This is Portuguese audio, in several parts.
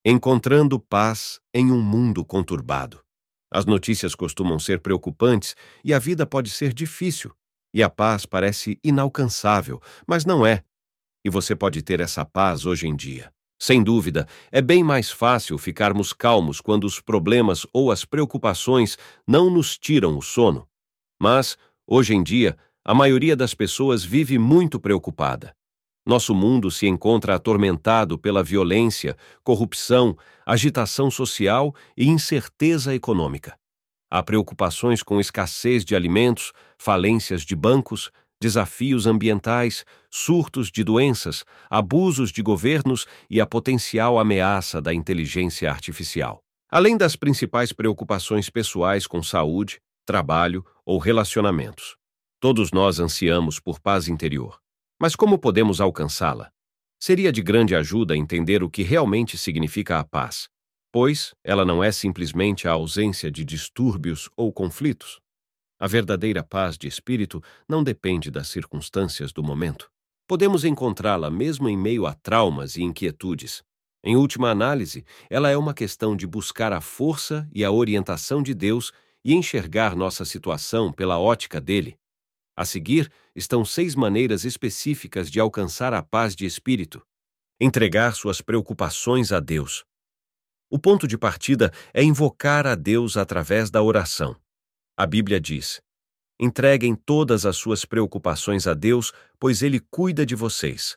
Encontrando paz em um mundo conturbado. As notícias costumam ser preocupantes e a vida pode ser difícil. E a paz parece inalcançável, mas não é. E você pode ter essa paz hoje em dia. Sem dúvida, é bem mais fácil ficarmos calmos quando os problemas ou as preocupações não nos tiram o sono. Mas, hoje em dia, a maioria das pessoas vive muito preocupada. Nosso mundo se encontra atormentado pela violência, corrupção, agitação social e incerteza econômica. Há preocupações com escassez de alimentos, falências de bancos, desafios ambientais, surtos de doenças, abusos de governos e a potencial ameaça da inteligência artificial. Além das principais preocupações pessoais com saúde, trabalho ou relacionamentos. Todos nós ansiamos por paz interior. Mas como podemos alcançá-la? Seria de grande ajuda entender o que realmente significa a paz, pois ela não é simplesmente a ausência de distúrbios ou conflitos. A verdadeira paz de espírito não depende das circunstâncias do momento. Podemos encontrá-la mesmo em meio a traumas e inquietudes. Em última análise, ela é uma questão de buscar a força e a orientação de Deus e enxergar nossa situação pela ótica dele. A seguir, estão 6 maneiras específicas de alcançar a paz de espírito. Entregar suas preocupações a Deus. O ponto de partida é invocar a Deus através da oração. A Bíblia diz: entreguem todas as suas preocupações a Deus, pois Ele cuida de vocês.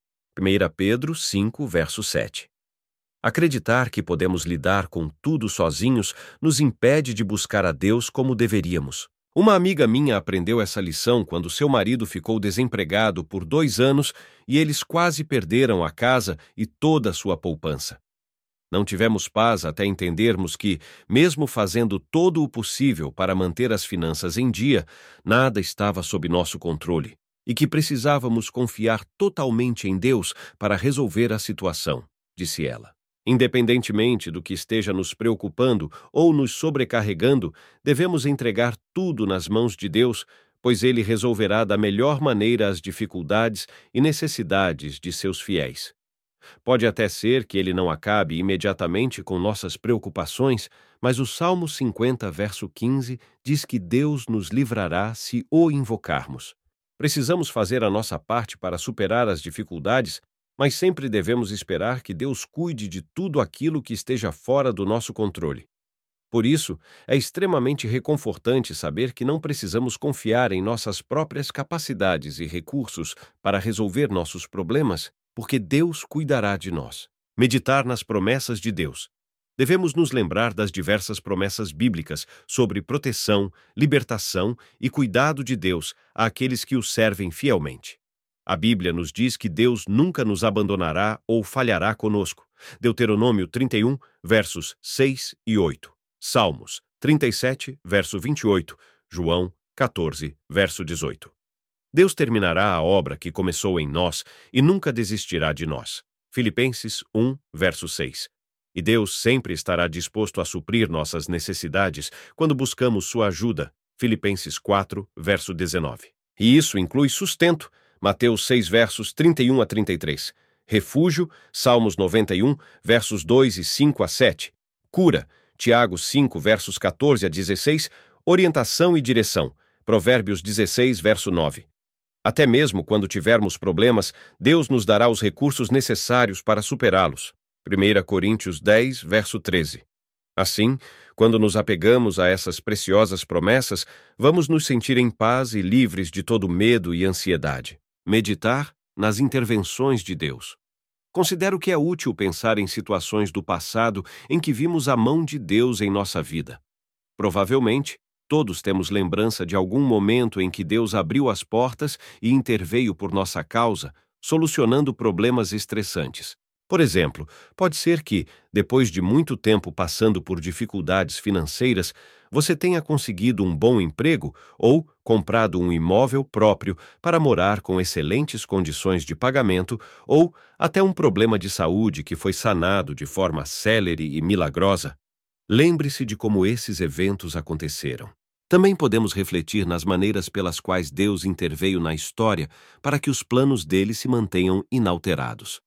1 Pedro 5, verso 7. Acreditar que podemos lidar com tudo sozinhos nos impede de buscar a Deus como deveríamos. Uma amiga minha aprendeu essa lição quando seu marido ficou desempregado por 2 anos e eles quase perderam a casa e toda a sua poupança. Não tivemos paz até entendermos que, mesmo fazendo todo o possível para manter as finanças em dia, nada estava sob nosso controle e que precisávamos confiar totalmente em Deus para resolver a situação, disse ela. Independentemente do que esteja nos preocupando ou nos sobrecarregando, devemos entregar tudo nas mãos de Deus, pois Ele resolverá da melhor maneira as dificuldades e necessidades de seus fiéis. Pode até ser que Ele não acabe imediatamente com nossas preocupações, mas o Salmo 50, verso 15, diz que Deus nos livrará se o invocarmos. Precisamos fazer a nossa parte para superar as dificuldades, mas sempre devemos esperar que Deus cuide de tudo aquilo que esteja fora do nosso controle. Por isso, é extremamente reconfortante saber que não precisamos confiar em nossas próprias capacidades e recursos para resolver nossos problemas, porque Deus cuidará de nós. Meditar nas promessas de Deus. Devemos nos lembrar das diversas promessas bíblicas sobre proteção, libertação e cuidado de Deus àqueles que o servem fielmente. A Bíblia nos diz que Deus nunca nos abandonará ou falhará conosco. Deuteronômio 31, versos 6 e 8. Salmos 37, verso 28. João 14, verso 18. Deus terminará a obra que começou em nós e nunca desistirá de nós. Filipenses 1, verso 6. E Deus sempre estará disposto a suprir nossas necessidades quando buscamos sua ajuda. Filipenses 4, verso 19. E isso inclui sustento. Mateus 6, versos 31 a 33. Refúgio, Salmos 91, versos 2 e 5 a 7. Cura, Tiago 5, versos 14 a 16. Orientação e direção, Provérbios 16, verso 9. Até mesmo quando tivermos problemas, Deus nos dará os recursos necessários para superá-los. 1 Coríntios 10, verso 13. Assim, quando nos apegamos a essas preciosas promessas, vamos nos sentir em paz e livres de todo medo e ansiedade. Meditar nas intervenções de Deus. Considero que é útil pensar em situações do passado em que vimos a mão de Deus em nossa vida. Provavelmente, todos temos lembrança de algum momento em que Deus abriu as portas e interveio por nossa causa, solucionando problemas estressantes. Por exemplo, pode ser que, depois de muito tempo passando por dificuldades financeiras, você tenha conseguido um bom emprego ou comprado um imóvel próprio para morar com excelentes condições de pagamento ou até um problema de saúde que foi sanado de forma célere e milagrosa. Lembre-se de como esses eventos aconteceram. Também podemos refletir nas maneiras pelas quais Deus interveio na história para que os planos dele se mantenham inalterados.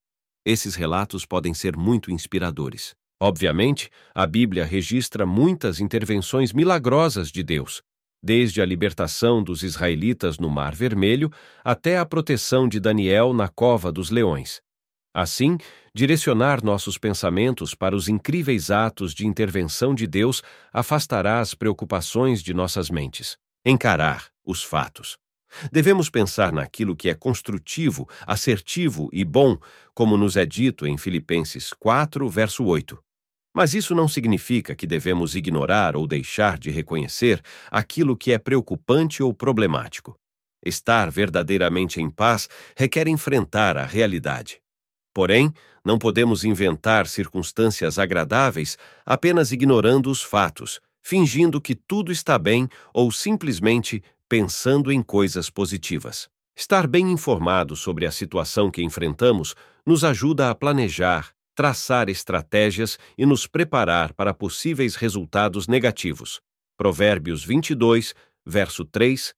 Esses relatos podem ser muito inspiradores. Obviamente, a Bíblia registra muitas intervenções milagrosas de Deus, desde a libertação dos israelitas no Mar Vermelho até a proteção de Daniel na cova dos leões. Assim, direcionar nossos pensamentos para os incríveis atos de intervenção de Deus afastará as preocupações de nossas mentes. Encarar os fatos. Devemos pensar naquilo que é construtivo, assertivo e bom, como nos é dito em Filipenses 4, verso 8. Mas isso não significa que devemos ignorar ou deixar de reconhecer aquilo que é preocupante ou problemático. Estar verdadeiramente em paz requer enfrentar a realidade. Porém, não podemos inventar circunstâncias agradáveis apenas ignorando os fatos, fingindo que tudo está bem ou simplesmente pensando em coisas positivas. Estar bem informado sobre a situação que enfrentamos nos ajuda a planejar, traçar estratégias e nos preparar para possíveis resultados negativos. Provérbios 22, verso 3,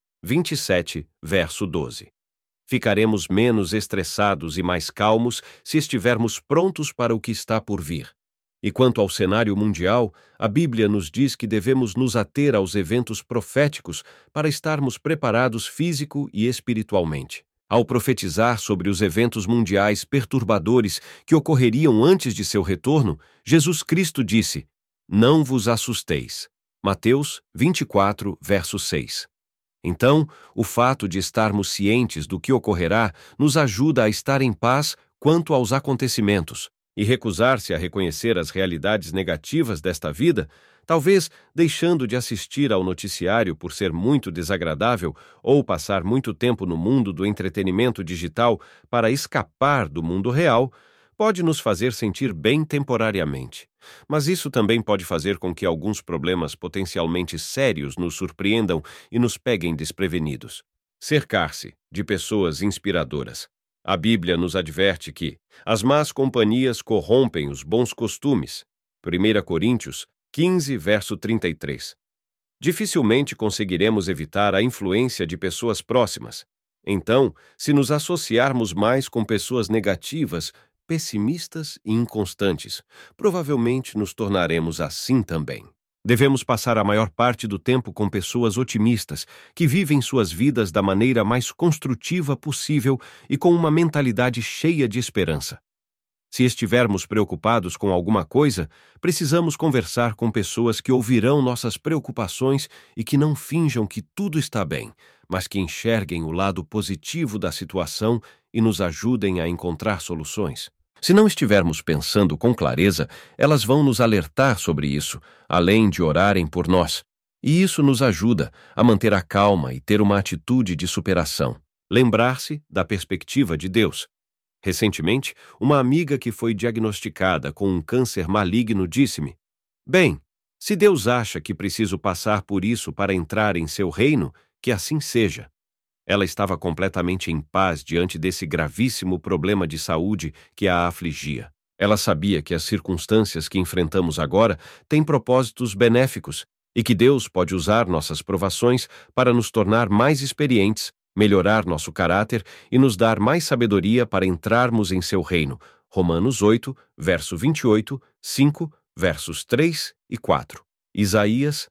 27, verso 12. Ficaremos menos estressados e mais calmos se estivermos prontos para o que está por vir. E quanto ao cenário mundial, a Bíblia nos diz que devemos nos ater aos eventos proféticos para estarmos preparados físico e espiritualmente. Ao profetizar sobre os eventos mundiais perturbadores que ocorreriam antes de seu retorno, Jesus Cristo disse: "Não vos assusteis." Mateus 24, verso 6. Então, o fato de estarmos cientes do que ocorrerá nos ajuda a estar em paz quanto aos acontecimentos, e recusar-se a reconhecer as realidades negativas desta vida, talvez deixando de assistir ao noticiário por ser muito desagradável ou passar muito tempo no mundo do entretenimento digital para escapar do mundo real, pode nos fazer sentir bem temporariamente. Mas isso também pode fazer com que alguns problemas potencialmente sérios nos surpreendam e nos peguem desprevenidos. Cercar-se de pessoas inspiradoras. A Bíblia nos adverte que as más companhias corrompem os bons costumes. 1 Coríntios 15, verso 33. Dificilmente conseguiremos evitar a influência de pessoas próximas. Então, se nos associarmos mais com pessoas negativas, pessimistas e inconstantes, provavelmente nos tornaremos assim também. Devemos passar a maior parte do tempo com pessoas otimistas, que vivem suas vidas da maneira mais construtiva possível e com uma mentalidade cheia de esperança. Se estivermos preocupados com alguma coisa, precisamos conversar com pessoas que ouvirão nossas preocupações e que não finjam que tudo está bem, mas que enxerguem o lado positivo da situação e nos ajudem a encontrar soluções. Se não estivermos pensando com clareza, elas vão nos alertar sobre isso, além de orarem por nós. E isso nos ajuda a manter a calma e ter uma atitude de superação. Lembrar-se da perspectiva de Deus. Recentemente, uma amiga que foi diagnosticada com um câncer maligno disse-me: "Bem, se Deus acha que preciso passar por isso para entrar em seu reino, que assim seja." Ela estava completamente em paz diante desse gravíssimo problema de saúde que a afligia. Ela sabia que as circunstâncias que enfrentamos agora têm propósitos benéficos e que Deus pode usar nossas provações para nos tornar mais experientes, melhorar nosso caráter e nos dar mais sabedoria para entrarmos em seu reino. Romanos 8, verso 28, 5, versos 3 e 4. Isaías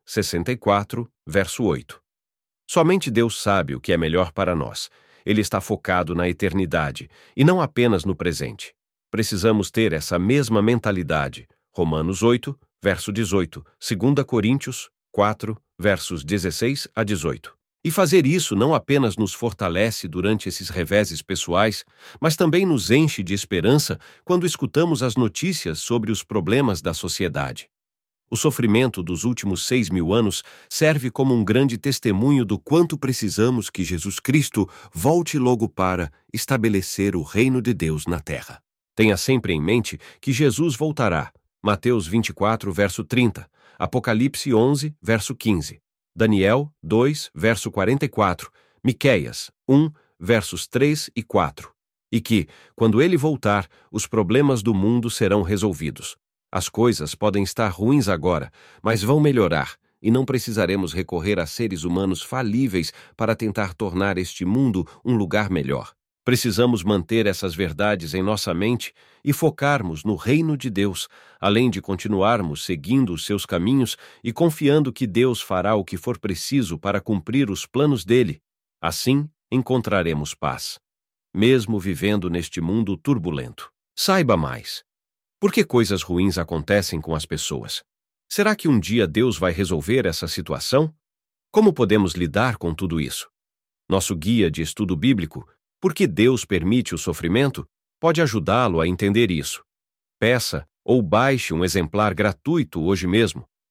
64, verso 8. Somente Deus sabe o que é melhor para nós. Ele está focado na eternidade e não apenas no presente. Precisamos ter essa mesma mentalidade. Romanos 8, verso 18, 2 Coríntios 4, versos 16 a 18. E fazer isso não apenas nos fortalece durante esses reveses pessoais, mas também nos enche de esperança quando escutamos as notícias sobre os problemas da sociedade. O sofrimento dos últimos 6.000 anos serve como um grande testemunho do quanto precisamos que Jesus Cristo volte logo para estabelecer o reino de Deus na terra. Tenha sempre em mente que Jesus voltará. Mateus 24, verso 30, Apocalipse 11, verso 15, Daniel 2, verso 44, Miqueias 1, versos 3 e 4. E que, quando ele voltar, os problemas do mundo serão resolvidos. As coisas podem estar ruins agora, mas vão melhorar, e não precisaremos recorrer a seres humanos falíveis para tentar tornar este mundo um lugar melhor. Precisamos manter essas verdades em nossa mente e focarmos no reino de Deus, além de continuarmos seguindo os seus caminhos e confiando que Deus fará o que for preciso para cumprir os planos dele. Assim, encontraremos paz, mesmo vivendo neste mundo turbulento. Saiba mais. Por que coisas ruins acontecem com as pessoas? Será que um dia Deus vai resolver essa situação? Como podemos lidar com tudo isso? Nosso guia de estudo bíblico, Por que Deus permite o sofrimento, pode ajudá-lo a entender isso. Peça ou baixe um exemplar gratuito hoje mesmo.